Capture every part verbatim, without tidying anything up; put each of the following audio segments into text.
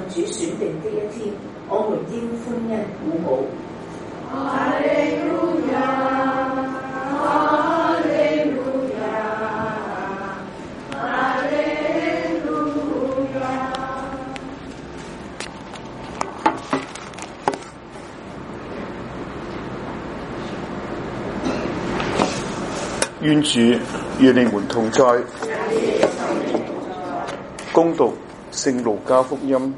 主選定的一天，我們應歡欣鼓舞。 哈利路亞，哈利路亞，哈利路亞。 願主與你們同在。恭讀聖路加福音。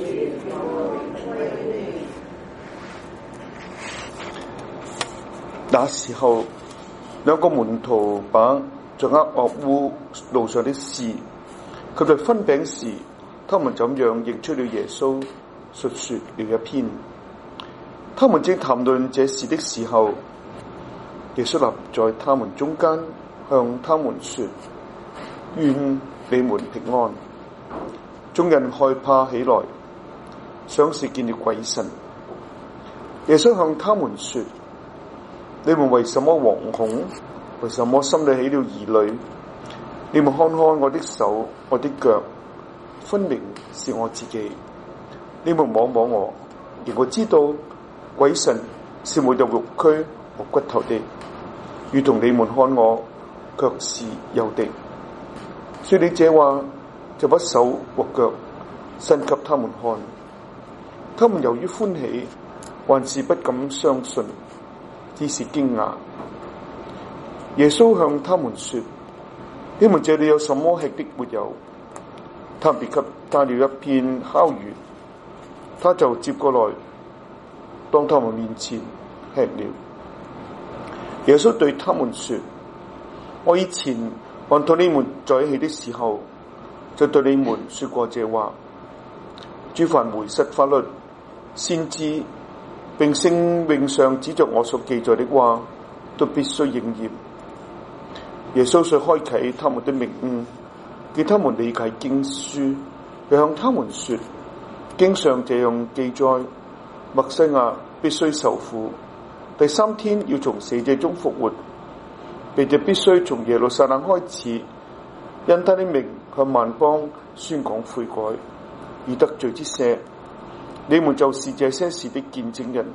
那時候，兩個門徒把掌握惡污路上的事，佢哋分餅時，他們怎樣認出了耶穌，述說了一篇。他們正談論這事的時候，耶穌立在他們中間，向他們說：願你們平安。眾人害怕起來，想是見了鬼神。耶穌向他們說：你們為什麼惶恐？為什麼心裏起了疑慮？你們看看我的手，我的腳，分明是我自己。你們摸摸我，而我知道鬼神是沒有肉軀和骨頭的，如同你們看我，卻是有的。說了這話，就把手和腳伸給他們看。他們由於歡喜，還是不敢相信，只是驚訝。耶穌向他們說：你們這裏有什麼吃的沒有？他別給他了一片烤魚，他就接過來，當他們面前吃了。耶穌對他們說：我以前還同你們在一起的時候，就對你們說過這話。諸凡梅瑟法律、先知並聖詠上指着我所記載的話，都必須應驗。耶穌遂開啟他們的明悟，叫他們理解經書，又向他們說：經上這樣記載，默西亞必須受苦，第三天要從死者中復活，並且必須從耶路撒冷開始，因他的名向萬邦宣講悔改，以得罪之赦。你們就是這些事的見證人。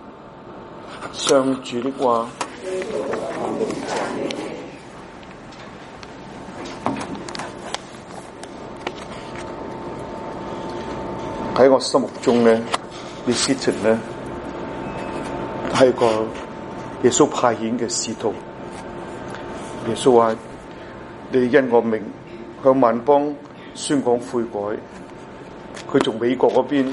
上主的話。喺我心目中呢，呢事情呢係個耶穌派遣嘅使徒。耶穌話：你因我名向萬邦宣講悔改。佢從美國嗰邊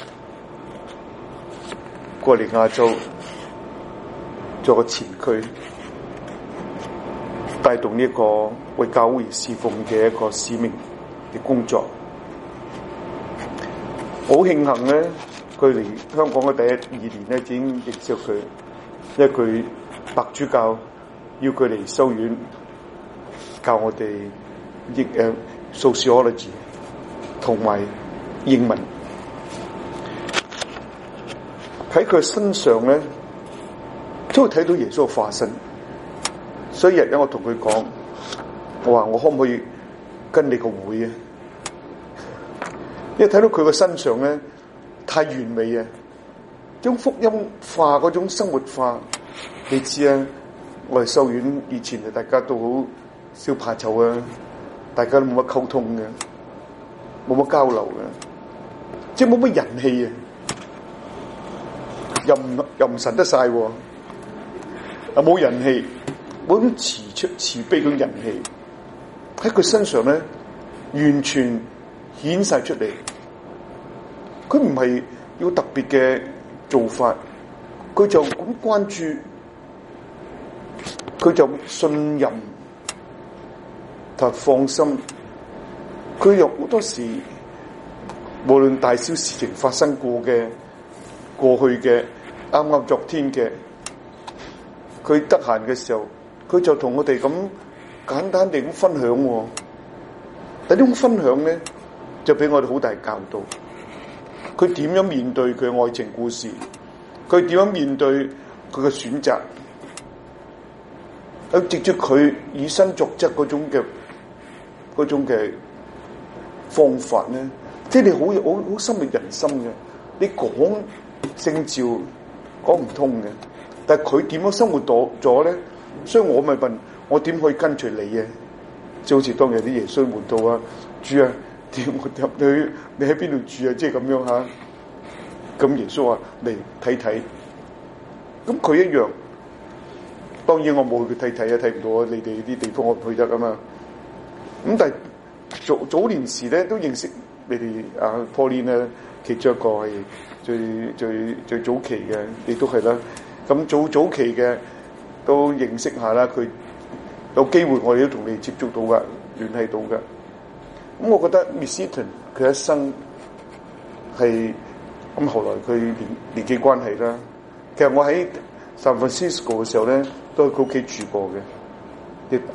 過嚟亞洲做個前驅，帶動呢一個為教會侍奉嘅一個使命嘅工作。好慶幸咧，佢嚟香港嘅第一二年咧，已經認識佢，因為佢白主教要佢嚟修院教我哋英誒 sociology 同埋英文。喺佢身上咧，都會睇到耶穌嘅化身。所以日日我同佢講，我話我可唔可以跟你個會啊？因為睇到佢個身上咧太完美啊，將福音化嗰種生活化。你知啊，我哋修院以前大家都好少怕醜啊，大家都冇乜溝通嘅，冇乜交流嘅，即係冇乜人氣啊，又唔又唔神得晒，又冇人氣，冇種慈出慈悲嗰種人氣喺佢身上咧，完全顯晒出嚟。佢唔係要特別嘅做法，佢就咁關注，佢就信任同放心。佢有好多時，無論大小事情發生過嘅、過去嘅、啱啱昨天嘅，佢得閒嘅時候，佢就同我哋咁簡單地咁分享喎。但呢種分享咧，就俾我哋好大教導。佢點樣面對佢嘅愛情故事？佢點樣面對佢嘅選擇？有藉住佢以身作則嗰種嘅嗰種嘅方法咧， 即係你好好好深入人心嘅。你講聖召講唔通嘅，但係佢點樣生活到咗咧？所以我咪問我點可以跟隨你嘅？即係好似當日啲耶穌門徒啊，主啊，點我入去？你喺邊度住啊？即係咁樣嚇。咁耶穌話嚟睇睇，咁佢一樣。當然我冇去睇睇啊，睇唔到啊！你哋啲地方我唔去得啊嘛。咁但係早早年時咧都認識你哋啊 Pauline 咧，其中一個係最最最早期嘅，亦都係啦。咁早早期嘅都認識下啦。佢有機會我哋都同你接觸到噶，聯繫到噶。咁我覺得 Miss Eaton 佢一生係咁，後來佢年年紀關係啦。其實我喺 San Francisco 嘅時候咧，都喺佢屋企住過嘅。啲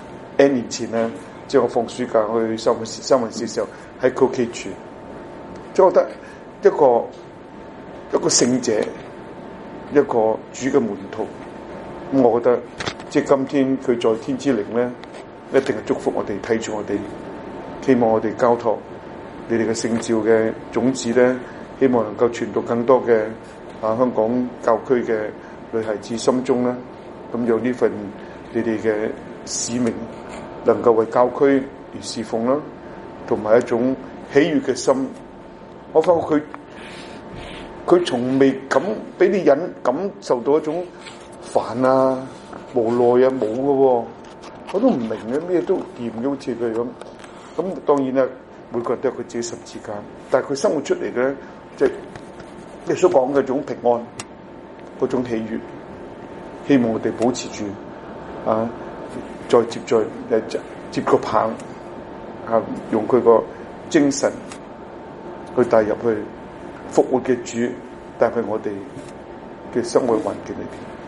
N 年前咧，即係我放暑假去三藩市三藩市嘅時候，喺佢屋企住。即係我覺得一個一個聖者，一個主嘅門徒。咁我覺得即係今天佢在天之靈咧，一定係祝福我哋，睇住我哋，希望我哋交託你哋嘅聖召嘅種子咧，希望能夠傳到更多嘅啊香港教區嘅女孩子心中啦。咁有呢份你哋嘅使命，能夠為教區而侍奉啦，同埋一種喜悅嘅心。我發覺佢佢從未感俾你人感受到一種煩啊、無奈啊，冇嘅喎。我都唔明嘅，咩都掂嘅，好似佢咁。咁當然啦，每個人都有佢自己十字架，但係佢生活出嚟嘅咧，即係耶穌講嘅種平安，嗰種喜悅。希望我哋保持住啊，再接再誒接接個棒啊，用佢個精神去帶入去復活嘅主，帶去我哋嘅生活環境裏邊。